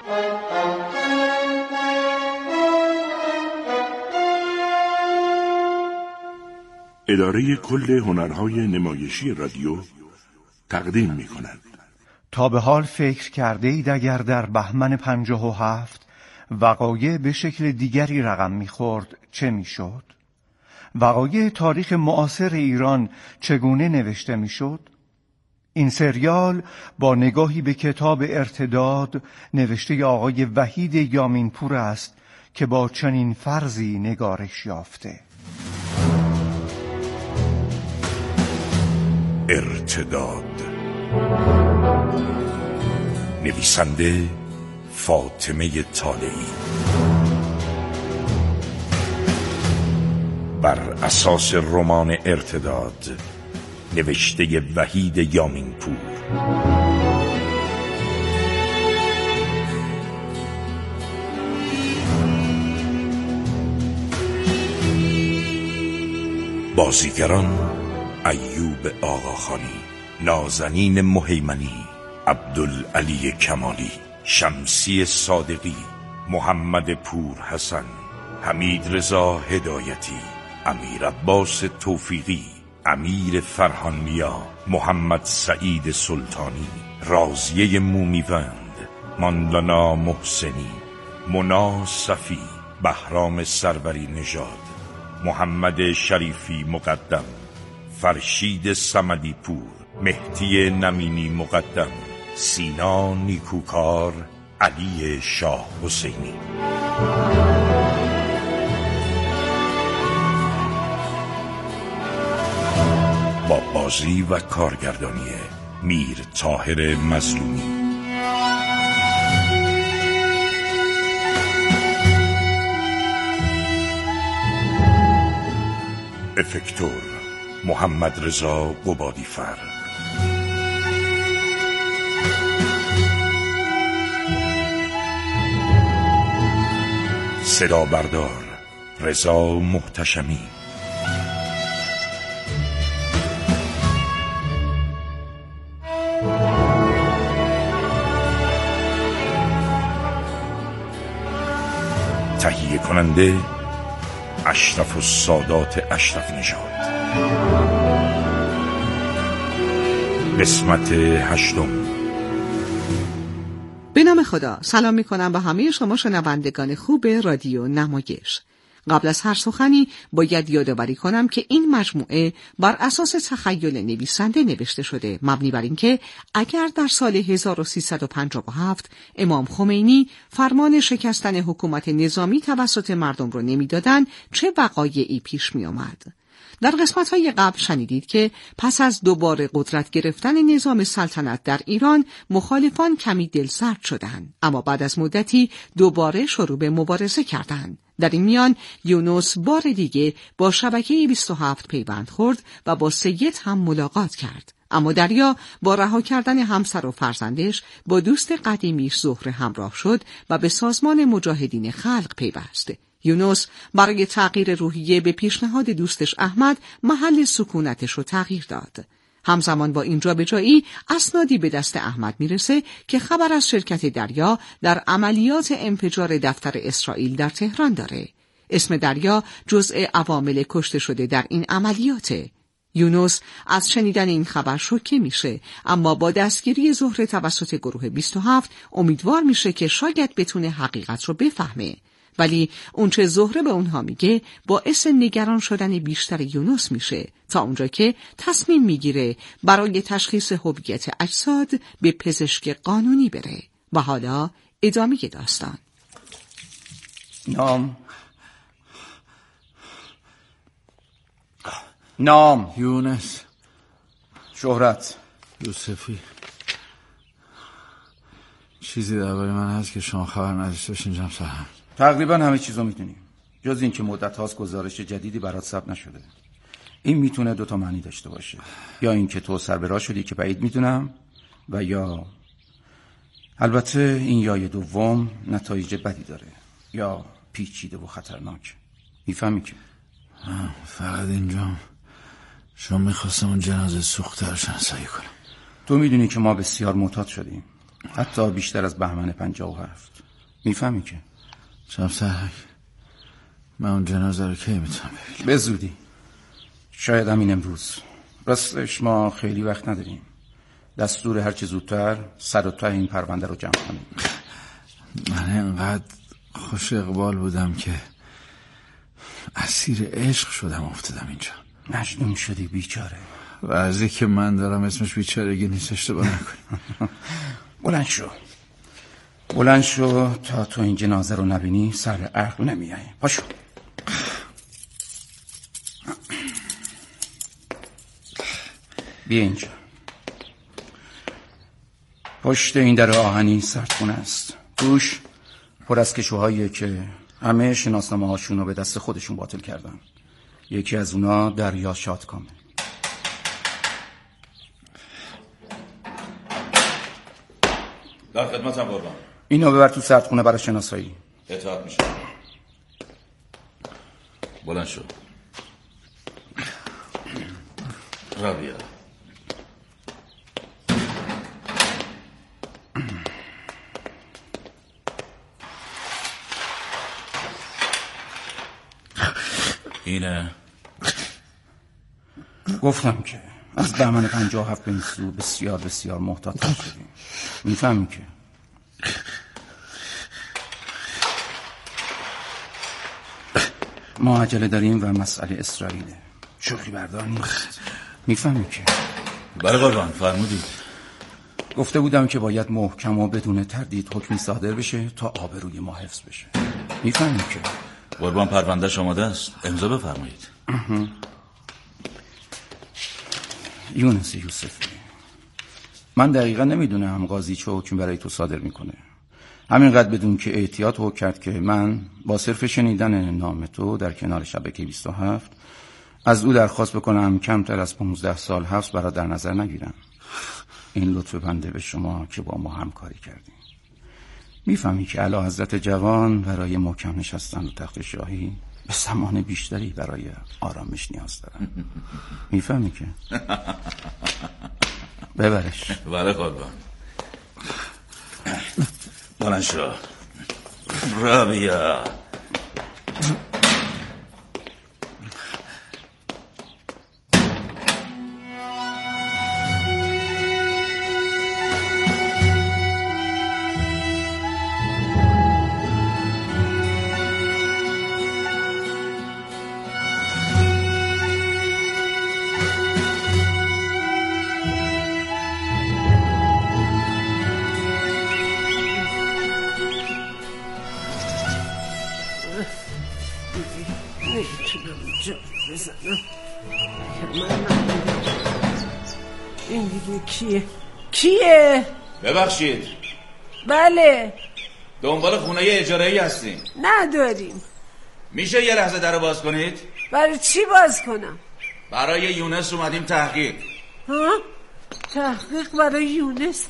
اداره کل هنرهای نمایشی رادیو تقدیم می‌کند. تا به حال فکر کرده اید اگر در بهمن 57 وقایع به شکل دیگری رقم می‌خورد چه می‌شد؟ وقایع تاریخ معاصر ایران چگونه نوشته می‌شد؟ این سریال با نگاهی به کتاب ارتداد نوشته آقای وحید یامینپور است که با چنین فرضی نگارش یافته. ارتداد. نویسنده فاطمه طالعی، بر اساس رمان ارتداد نوشته وحید یامینپور. بازیگران: ایوب آقاخانی، نازنین مهیمنی، عبدالعلی کمالی، شمسی صادقی، محمد پور حسن، حمید رضا هدایتی، امیر عباس توفیقی، امیر فرهانیا، محمد سعید سلطانی، رازیه مومیوند، ماندانا محسنی، منا صفی، بهرام سروری نژاد، محمد شریفی مقدم، فرشید صمدی پور، مهدی نمینی مقدم، سینا نیکوکار، علی شاه حسینی. با بازی و کارگردانی میر طاهر مظلومی. افکتور: محمد رضا قبادیفر. صدا بردار: رضا محتشمی. تهیه کننده: اشرف السادات اشرف نژاد. قسمت 8. به نام خدا. سلام میکنم به همه شما شنوندگان خوب رادیو نمایش. قبل از هر سخنی باید یادآوری کنم که این مجموعه بر اساس تخیل نویسنده نوشته شده، مبنی بر اینکه اگر در سال 1357 امام خمینی فرمان شکستن حکومت نظامی توسط مردم رو نمیدادن چه وقایعی پیش می آمد. در قسمت‌های قبل شنیدید که پس از دوباره قدرت گرفتن نظام سلطنت در ایران مخالفان کمی دلسرد شدند، اما بعد از مدتی دوباره شروع به مبارزه کردند. در این میان یونس بار دیگه با شبکه 27 پیوند خورد و با سید هم ملاقات کرد. اما دریا با رها کردن همسر و فرزندش با دوست قدیمیش زهره همراه شد و به سازمان مجاهدین خلق پیوست. یونس برای تغییر روحیه به پیشنهاد دوستش احمد محل سکونتش رو تغییر داد. همزمان با این جابجایی اسنادی به دست احمد میرسه که خبر از شرکت دریا در عملیات انفجار دفتر اسرائیل در تهران داره. اسم دریا جزء عوامل کشته شده در این عملیاته. یونس از شنیدن این خبر شوکه میشه، اما با دستگیری زهره توسط گروه 27 امیدوار میشه که شاید بتونه حقیقت رو بفهمه. ولی اونچه زهره به اونها میگه باعث نگران شدن بیشتر یونس میشه، تا اونجا که تصمیم میگیره برای تشخیص هویت اجساد به پزشک قانونی بره. و حالا ادامه داستان. نام یونس. شهرت یوسفی. چیزی درباره من هست که شما خبر نداشته باشین جناب سرهنگ؟ تقریبا همه چیزو میدونیم، جز این که مدت هاست گزارش جدیدی برات ثبت نشده. این میتونه 2 معنی داشته باشه، یا اینکه تو سر به راه شدی که بعید میدونم، و یا البته این یای دوم نتایج بدی داره، یا پیچیده و خطرناک. میفهمی که فقط اینجا چون میخواستم اون جنازه سوخته‌اش شناسایی کنم. تو میدونی که ما بسیار معتاد شدیم. حتی بیشتر از بهمن 57. میفهمی که جناب سرهنگ، من اون جنازه رو کی میتونم ببینم؟ به زودی، شاید همین امروز. راستش ما خیلی وقت نداریم. دستور هرچه زودتر سر و ته این پرونده رو جمع کنیم. من اینقدر خوش اقبال بودم که اسیر عشق شدم افتادم اینجا. مجنون شدی بیچاره. وضعی که من دارم اسمش بیچارگی نیست، اشتباه نکنی. بلند شو تا تو این جنازه رو نبینی سر عقل نمیای. پاشو. بیا اینجا. پشت این در آهنی سردخونه است. توش پر از کشوهاییه که همه شناسنامه هاشون رو به دست خودشون باطل کردن. یکی از اونا دریا شادکامه. در خدمتم قربان. اینو ببر تو سردخونه برای شناسایی. اطاعت میشه. بلند شو. رابیا. اینه. گفتم که از بهمن 57 به این سو بسیار بسیار محتاط شدیم. میفهمی که ما عجله داریم و مسئله اسرائیله. شوخی بردار نیست. میفهمی که بله قربان، فرمودید. گفته بودم که باید محکم و بدون تردید حکمی صادر بشه تا آبروی ما حفظ بشه. میفهمی که قربان پرونده آماده است، امضا بفرمایید. یونس یوسفی، من دقیقا نمیدونم قاضی چه حکم برای تو صادر میکنه. همینقدر بدون که احتیاط حکم کرد که من با صرف شنیدن نام تو در کنار شبکه 27 از او درخواست بکنم کمتر از 15 سال حبس برای در نظر نگیرم. این لطف بنده به شما که با ما همکاری کردیم. میفهمی که اعلی حضرت جوان برای محکم نشستن و تخت شاهی به زمان بیشتری برای آرامش نیاز دارن. میفهمی که ببرش. بله قربان. بلند شو. رابیا. این دیگه کیه؟ ببخشید. بله. دنبال خونه اجاره‌ای هستیم. نداریم. میشه یه لحظه در رو باز کنید؟ برای چی باز کنم؟ برای یونس اومدیم تحقیق. ها؟ تحقیق برای یونس؟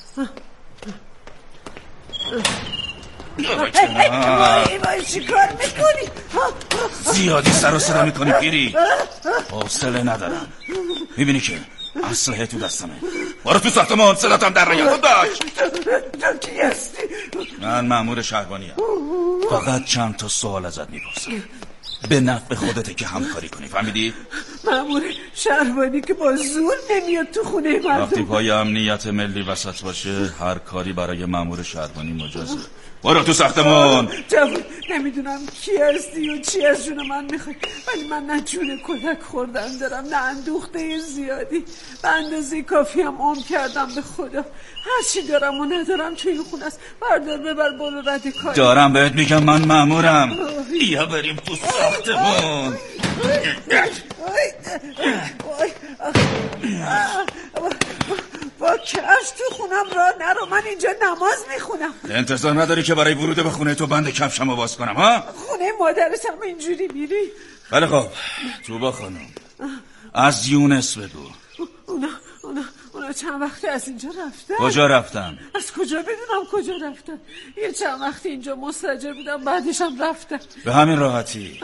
وای چی کار میکنی؟ زیادی سر و صدا میکنی پیری. حوصله ندارم. میبینی که اسلحه تو دستمه. برو تو ساختمان، صداتم در نیاد. داشت تو کی هستی؟ من مأمور شهربانیم. فقط چند تا سوال ازت میپرسم. به نفع خودته که همکاری کنی، فهمیدی؟ مأمور شهربانی که با زور نمیاد تو خونه مردم. وقتی پای امنیت ملی وسط باشه هر کاری برای مأمور شهربانی مجازه. برو تو ساختمان. جوون نمیدونم کی هستی و چی از جون من میخوای، ولی من نه جون کتک خوردن دارم نه اندوخته زیادی. به اندازه کافی هم عمر کردم به خدا. هرچی دارم و ندارم تو این خونه است. بردار ببر برو رد کاری. دارم بهت میگم من مأمورم. بیا بریم تو ساختمان. با کفش تو خونم راه نرو، من اینجا نماز میخونم. انتظار نداری که برای ورود به خونه تو بند کفشمو باز کنم ها؟ خونه مادرت هم اینجوری میری؟ بله خب توبا خانم از یونس بگو. اونا چند وقتی از اینجا رفتن؟ کجا رفتن؟ از کجا بدونم کجا رفتن؟ یه چند وقتی اینجا مستاجر بودم بعدش هم رفتن. به همین راحتی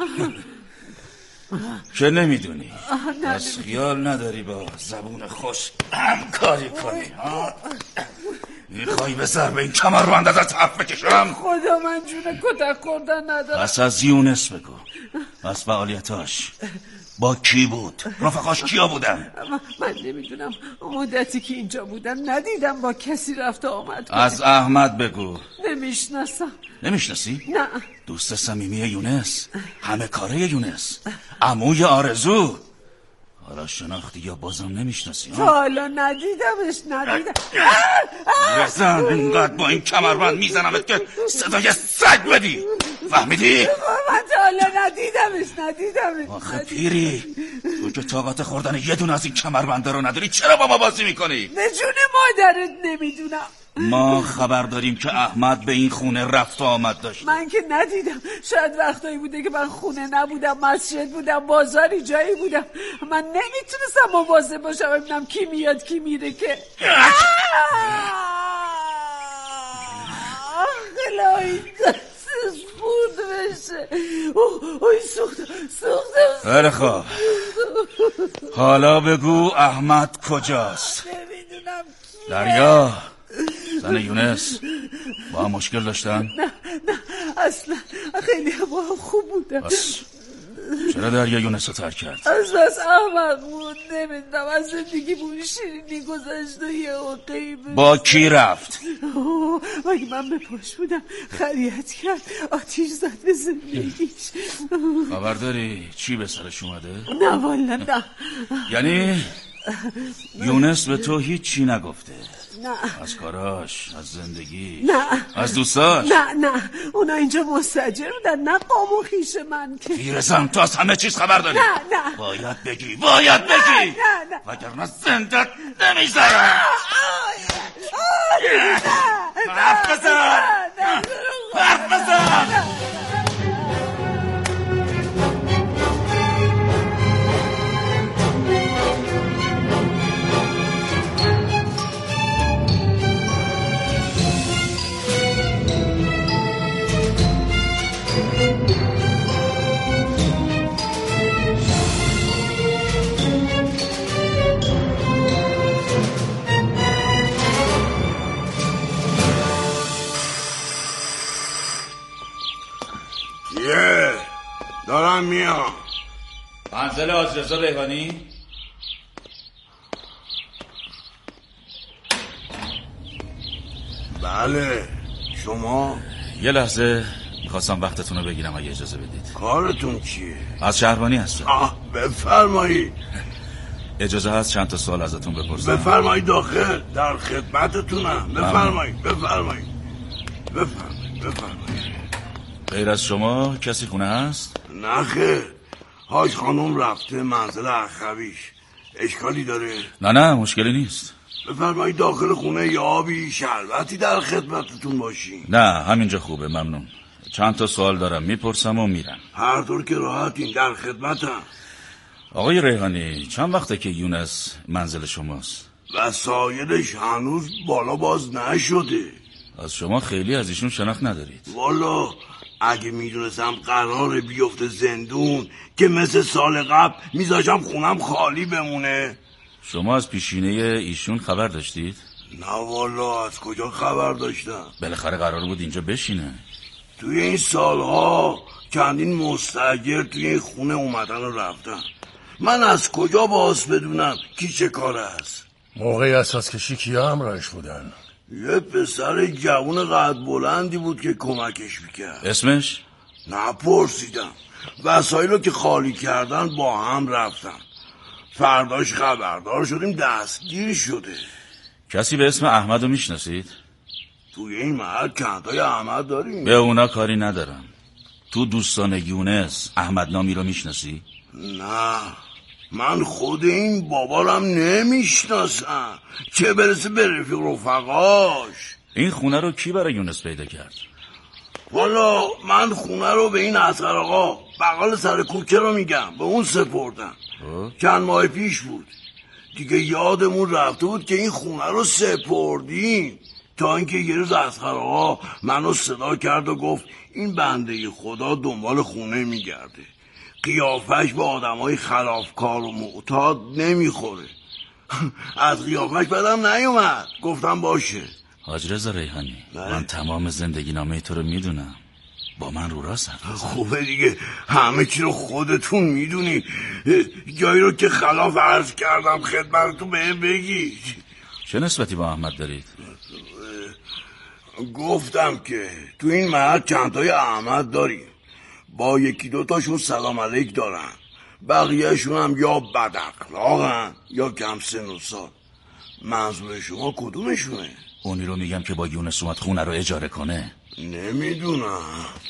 که نمیدونی از خیال نداری با زبون خوش همکاری کنی ها؟ میخوای به ضرب این کمربند ازت حرف بکشم؟ خدا من جون کتک خوردن ندارم. پس از یونس بگو. پس فعالیتاش با کی بود؟ رفقاش کیا بودن؟ من نمیدونم، مدتی که اینجا بودم ندیدم با کسی رفت آمد کنه. از احمد بگو. نمیشناسم. نمیشناسی؟ نه. دوست صمیمی یونس، همه کاره یونس، عموی آرزو. حالا شناختی یا بازم نمیشناسی؟ تا حالا ندیدمش. رزن اینقدر با این کمربند میزنمت که صدای سگ بدی. فهمیدی؟ من تا حالا ندیدمش. آخه پیری، تو که طاقت خوردن یه دونه از این کمربنده رو نداری چرا با ما بازی میکنی؟ به جون مادرت نمیدونم. ما خبر داریم که احمد به این خونه رفت و آمد داشت. من که ندیدم. شاید وقتایی بوده که من خونه نبودم، مسجد بودم، بازاری جایی بودم. من نمیتونستم مواظب باشم ببینم کی میاد کی میره که. خلایی دستش بود بشه. اوی سوختم. خیلی خوب، حالا بگو احمد کجاست؟ نمیدونم. دریا، زن یونس با هم مشکل داشتن؟ نه اصلا، خیلی هم خوب بودم. بس چرا دریا یونس رو ترک کرد؟ از بس احمد بود. نمیدونم، از زندگی بود شیرینی گذشت و یه غیبه. با کی رفت؟ مگه من به پاش بودم؟ خریت کرد، آتیش زد به زندگیش. خبر داری چی به سرش اومده؟ نه والا نه. یعنی یونس به تو هیچی نگفته؟ نه. از کاراش، از زندگی، نه. از دوستاش؟ نه اونا اینجا مستاجر بودن، نه قام و خویش من که. پیرزن تو از همه چیز خبر داری؟ نه باید بگی نه. وگرنه زندت نمیذارم. حرف بزن. دارم میام. منزل حاج رضا ریحانی؟ بله. شما؟ یه لحظه میخواستم وقتتون رو بگیرم اگه اجازه بدید. کارتون چیه؟ از شهربانی هستم. بفرمایید. اجازه هست چند تا سوال ازتون بپرسم؟ بفرمایید داخل، در خدمتتونم. بفرمایید. غیر از شما کسی خونه هست؟ نه خیر، حاج خانم رفته منزل اخویش. اشکالی داره؟ نه مشکلی نیست. بفرمایید داخل خونه یا آبی شربتی در خدمتتون باشین. نه همینجا خوبه، ممنون. چند تا سوال دارم میپرسم و میرم. هر طور که راحتین، در خدمتم. آقای ریحانی، چند وقته که یونس منزل شماست؟ وسایلش هنوز بالا باز نشده. از شما خیلی از ایشون شناخت ندارید؟ والا اگه میدونستم قراره بیفته زندون که مثل سال قبل میذاشم خونم خالی بمونه. شما از پیشینه ایشون خبر داشتید؟ نه والا، از کجا خبر داشتم؟ بالاخره قرار بود اینجا بشینه. توی این سالها چندین مستاجر توی این خونه اومدن و رفتن. من از کجا باز بدونم کی چه کار است؟ موقع اساس کشی کیا همراهش بودن؟ یه پسر جوون قد بلندی بود که کمکش میکرد. اسمش؟ نپرسیدم. وسایلو که خالی کردن با هم رفتن. فرداش خبردار شدیم دستگیر شده. کسی به اسم احمدو میشناسید؟ توی این محل کندای احمد داریم؟ به اونا کاری ندارم. تو دوستان یونس احمد نامی رو میشناسی؟ نه، من خود این بابارم نمیشناسم، چه برسه به رفیق رفقاش. این خونه رو کی برای یونس پیدا کرد؟ والا من خونه رو به این اصغر آقا بقال سر کوکه رو میگم، به اون سپردم. چند ماه پیش بود دیگه، یادمون رفته بود که این خونه رو سپردیم. تا اینکه یه روز اصغر آقا منو صدا کرد و گفت این بنده خدا دنبال خونه میگرده، قیافش به آدمای خلافکار و معتاد نمیخوره. از قیافش بدم نیومد، گفتم باشه حاج رضا ریحانی، من تمام زندگی نامه تو رو میدونم. با من رو راست حرف بزن. خوبه دیگه، همه چی رو خودتون میدونی. جایی رو که خلاف عرض کردم خدمتتون بهم بگی. چه نسبتی با احمد دارید؟ گفتم که تو این محل چندتای احمد داریم. با یکی دوتاشون سلام علیک دارن، بقیهشون هم یا بد اخلاقن یا کم سن و سال. منظور شما کدومشونه؟ اونی رو میگم که با یونس اومد خونه رو اجاره کنه. نمیدونم.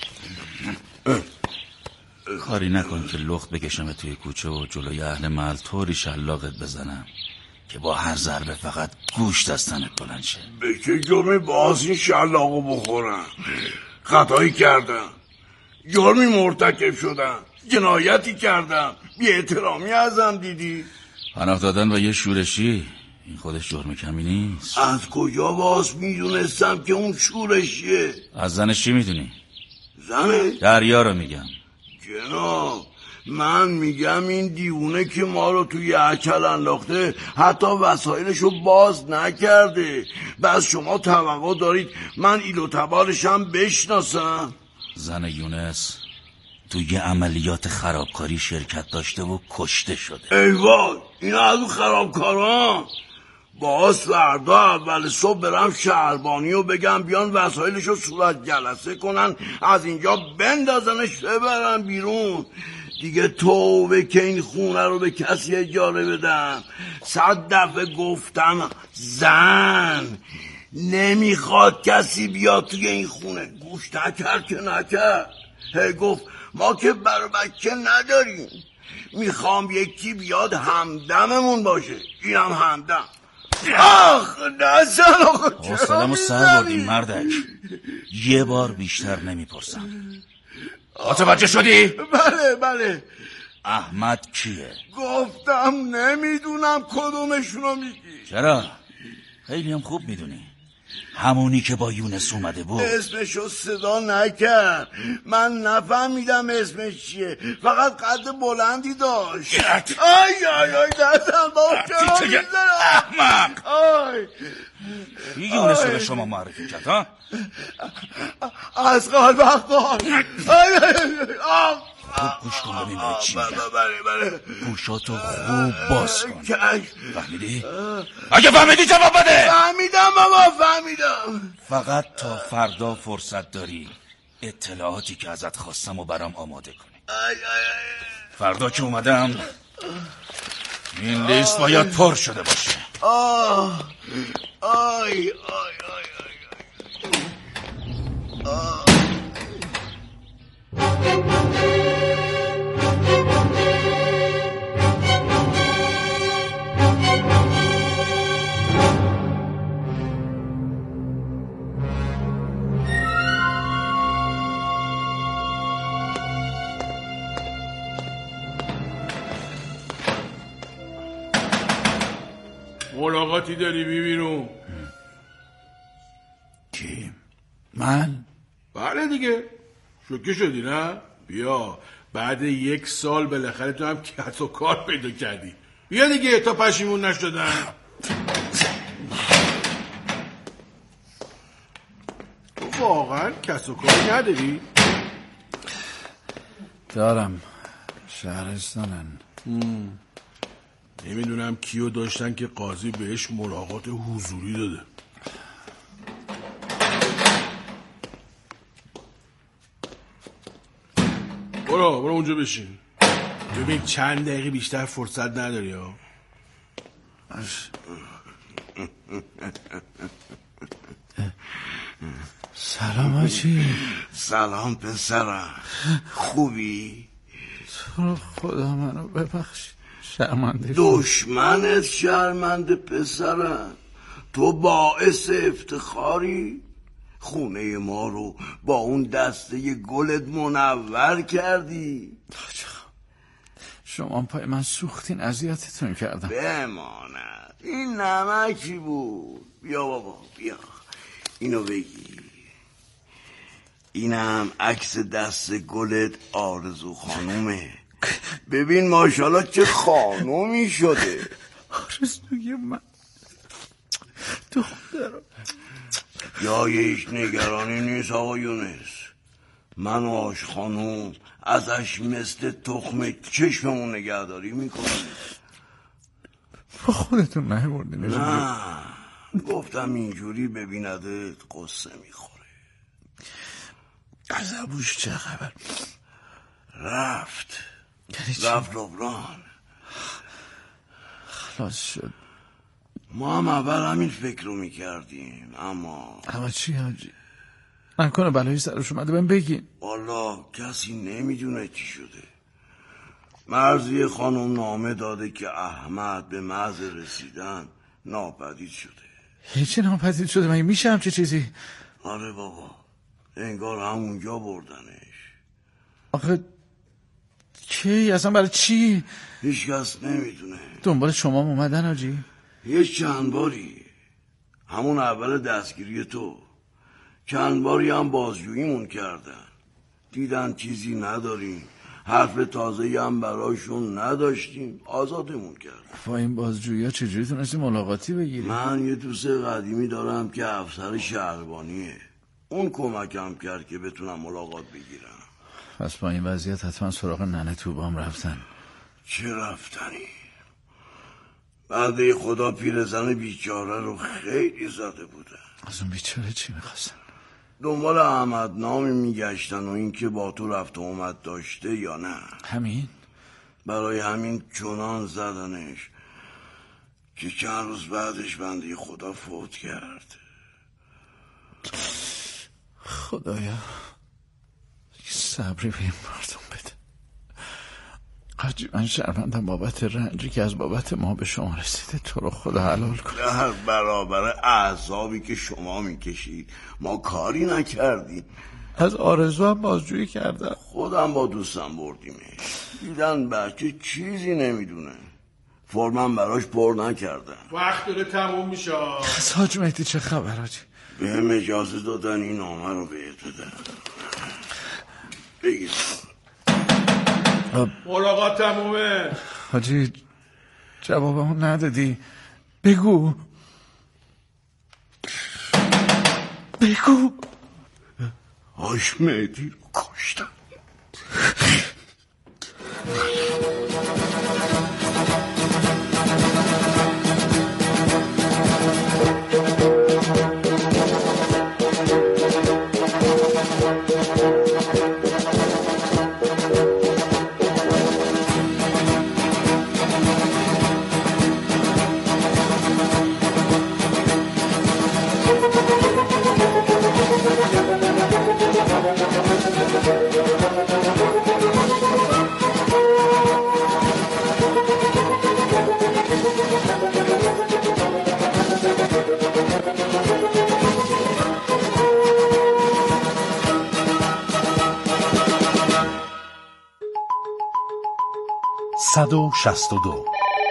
کاری نکن که لخت بکشم توی کوچه و جلوی اهل محل طوری شلاقت بزنم که با هر ضربه فقط گوشت از تنت بلند شه. به چه جرمی باز این شلاقو بخورم؟ خطایی کردم، جرمی مرتکب شدم، جنایتی کردم، بی احترامی ازم دیدی؟ پناه دادن و یه شورشی، این خودش جرم کمی نیست. از کجا باز میدونستم که اون شورشیه؟ از زنش چی میدونی؟ زنه؟ دریا رو میگم. جناب من میگم این دیوونه که ما رو توی اچل انداخته حتی وسایلشو باز نکرده. بس شما توقع دارید من ایلو تبارشم بشناسم؟ زن یونس توی عملیات خرابکاری شرکت داشته و کشته شده. ای وای، اینا از اون خرابکاران. باز فردا اول صبح برم شهربانی و بگم بیان وسایلشو صورت جلسه کنن، از اینجا بندازنش ببرن بیرون. دیگه توبه که این خونه رو به کسی اجاره بدم. 100 دفعه گفتم زن نمیخواد کسی بیاد توی این خونه. گوش نکرد که نکرد. هی گفت ما که بر بچه نداریم، میخوام یکی بیاد همدممون باشه. اینم همدم. آخ نزن آخه. حوصله‌مو سر بردیم مردک، یه بار بیشتر نمیپرسم. متوجه شدی؟ بله. احمد کیه؟ گفتم نمیدونم کدومشونو میگی. چرا؟ خیلی هم خوب میدونی. همونی که با یونس اومده بود. اسمشو صدا نکرد، من نفهمیدم اسمش چیه، فقط قد بلندی داشت. آی دستم با چرا میزنم احمق. آی یونس رو به شما معرفی کرد ها؟ از قال بخال. خوب گوش کن ببین باید چی میگم. بله. گوشاتو خوب باز کن. فهمیدی؟ اگه فهمیدی جواب بده. فهمیدم بابا، فهمیدم. فقط تا فردا فرصت داری اطلاعاتی که ازت خواستم و برام آماده کنی. فردا که اومدم این لیست باید پر شده باشه. آی ملاقاتی داری ببینم؟ کی؟ من؟ بله دیگه، شوکه شدی نه؟ بیا بعد 1 سال بالاخره تو هم کس و کار پیدا کردی. بیا دیگه تا پشیمون نشدن. تو واقعا کس و کاری نداری؟ دارم، شهرستانن. نمیدونم کیو داشتن که قاضی بهش ملاقات حضوری داده. برو اونجا بشین. ببین چند دقیقه بیشتر فرصت نداری ها. سلام آجی. سلام پسرم، خوبی؟ تو خدا منو ببخش، شرمنده. دشمنت شرمنده پسرم، تو باعث افتخاری. خونه ما رو با اون دسته گلت منور کردی. شما پای من سوختین، اذیتتون کردم. بماند، این نمکی بود. بیا بابا بیا، اینو بگی. اینم عکس دست گلت آرزو خانومه. ببین ماشاءالله چه خانومی شده. آرزوی من، تو خدا رو جایش نگرانی نیست آقا یونس. من و آش خانوم ازش مثل تخم چشممون نگهداری میکنیم. با خودتون نهیوردینش؟ نه گفتم اینجوری ببیندت قصه میخوره. از ابوش چه خبر؟ رفت لبنان. خلاص شد. ما هم اول همین فکر رو میکردیم اما چی حاجی؟ نکنه بلایی سرش اومده بهم بگین. والا کسی نمیدونه چی شده. مرضیه خانم نامه داده که احمد به محض رسیدن ناپدید شده. هیچی ناپدید شده؟ مگه میشه همچه چیزی؟ آره بابا انگار همونجا بردنش. آخه کی؟ اصلا برای چی؟ هیچ کس نمیدونه. دنبال شما اومدن حاجی؟ یه چند باری، همون اول دستگیری تو چند باری هم بازجوییمون کردن. دیدن چیزی نداریم، حرف تازه‌ای هم براشون نداشتیم، آزادمون کردن. با این بازجویی ها چجوری تونستی ملاقاتی بگیری؟ من یه دوست قدیمی دارم که افسر شهربانیه، اون کمکم کرد که بتونم ملاقات بگیرم. پس با این وضعیت حتما سراغ ننه توبام رفتن. چه رفتنی؟ بعد خدا پیرزن بیچاره رو خیلی زده بودن. از اون بیچاره چی میخواستن؟ دنبال احمد نامی میگشتن و اینکه با تو رفت و اومد داشته یا نه. همین؟ برای همین چنان زدنش که چند روز بعدش بنده خدا فوت کرد. خدایا صبری به این مردم بده. حاجی من شرمندم بابت رنجی که از بابت ما به شما رسیده. تو رو خدا حلال کن. در برابر عذابی که شما میکشید ما کاری نکردیم. از آرزو هم بازجویی کردم. خودم با دوستم بردیمش. دیدن بچه چیزی نمیدونه، فرمم براش پر نکردن. وقت داره تموم میشه. از حاج مهدی چه خبر حاجی؟ بهم اجازه دادن این نامه رو بهت بدن. بگیر ملاقات تمومه. حاجی جوابمون ندادی. بگو آش مهدی رو کشتن. با سلام،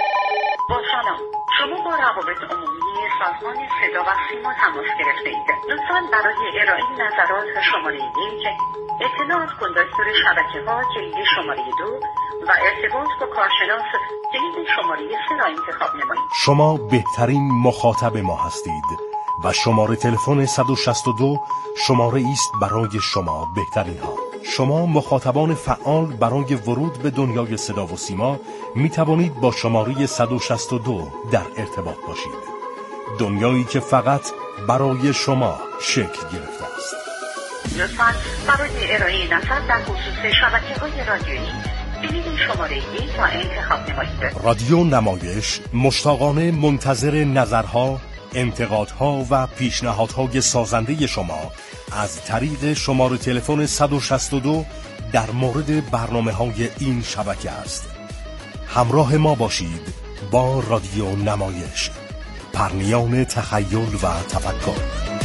شما با روابط عمومی سازمان صدا و سیما تماس گرفته اید. لطفاً برای ارائه نظرات شماره 1، اطلاعات کندکتور شبکه‌ها کلید شماره 2 و ارتباط با کارشناس کلید شماره 3 را انتخاب نمایید. شما بهترین مخاطب ما هستید و شماره تلفن 162 شماره است برای شما بهترین ها. شما مخاطبان فعال برای ورود به دنیای صدا و سیما می توانید با شماره 162 در ارتباط باشید. دنیایی که فقط برای شما شکل گرفته است. لطفاً برای ارائه نظر در خصوص شبکه‌های رادیویی کلید شماره 1 را انتخاب نمایید. رادیو نمایش مشتاقانه منتظر نظرها، انتقادها و پیشنهادهای سازنده شما از طریق شماره تلفن 162 در مورد برنامه‌های این شبکه است. همراه ما باشید با رادیو نمایش، پرنیان تخیل و تفکر.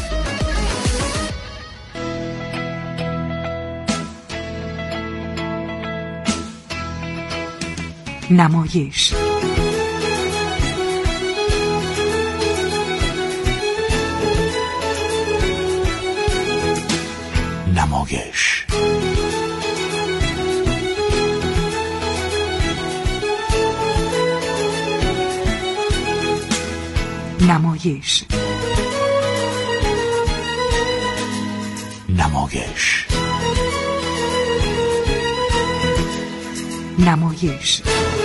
نمایش نمایش نمایش نمایش. نمایش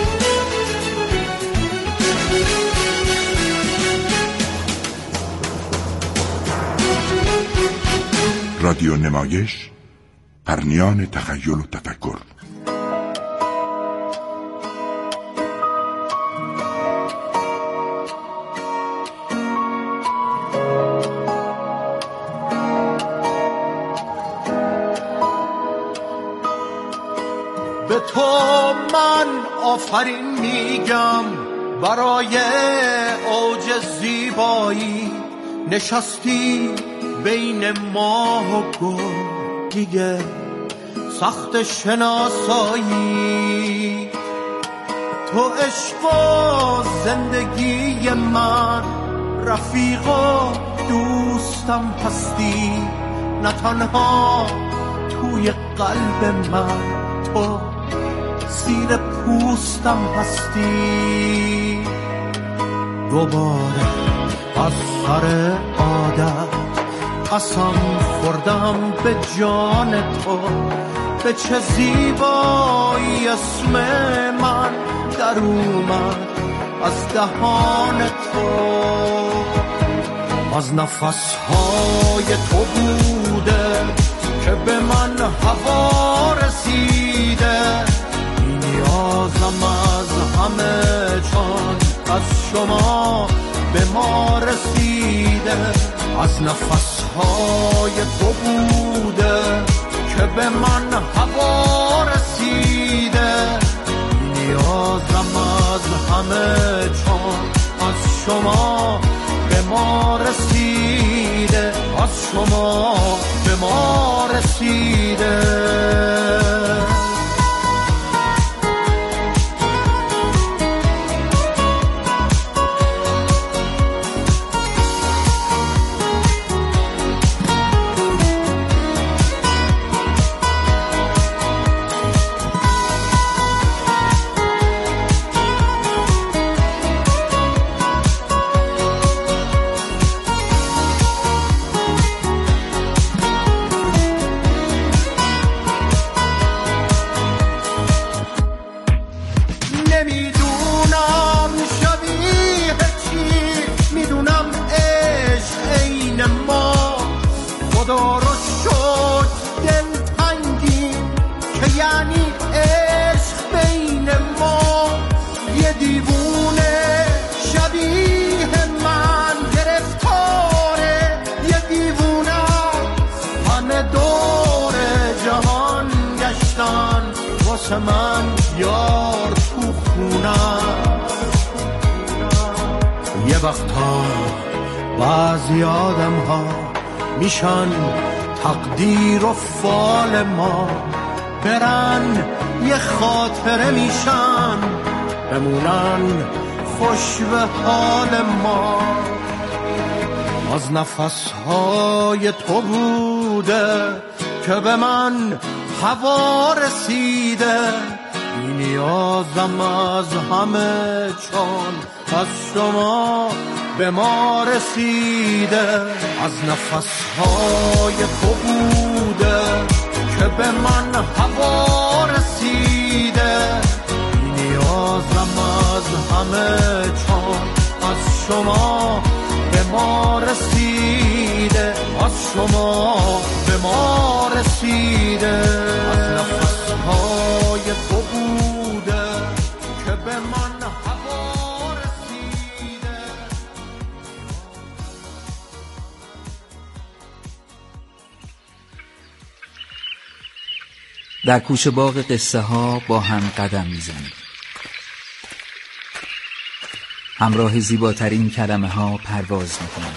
رادیو نمایش، پرنیان تخیل و تفکر. به تو من آفرین میگم برای اوج زیبایی، نشستی بین ماه و گل دیگه سخت شناسایی. تو عشق و زندگی من، رفیق و دوستم هستی، نه تنها توی قلب من، تو زیر پوستم هستی. دوباره از سر عادت قسم خوردم به جان تو، به چه زیبایی اسم من در اومد از دهان تو. از نفسهای تو بوده که به من هوا رسیده، نیازم از همه جان از شما به ما رسیده. از نفسهای تو بوده که به من هوا رسیده، نیازم از همه جان از شما به ما رسیده، از شما به ما رسیده. من یار تو خونم یه وقتا بعضی آدم ها میشن تقدیر و فال ما، برن یه خاطره میشن بمونن خوش به حال ما. از نفسهای تو بوده که به من هوا رسیده، نیازم از همه چون از شما به ما رسیده. از نفسهای تو بوده که به من هوا رسیده، نیازم از همه چون از شما به ما رسیده، از شما به ما رسیده. از نفسهای تو بوده که به من هوا رسیده. در کوچه باغ قصه ها با هم قدم میزنیم، همراه زیباترین کلمه ها پرواز میکنیم،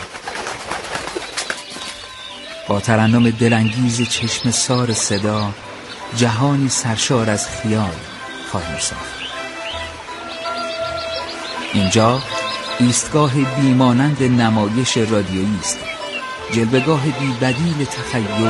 با ترنم دلانگیز چشم سار صدا جهانی سرشار از خیال خواهیم ساخت. اینجا ایستگاه بیمانند نمایش رادیویی است، جلوه‌گاه بی‌بدیل تخیل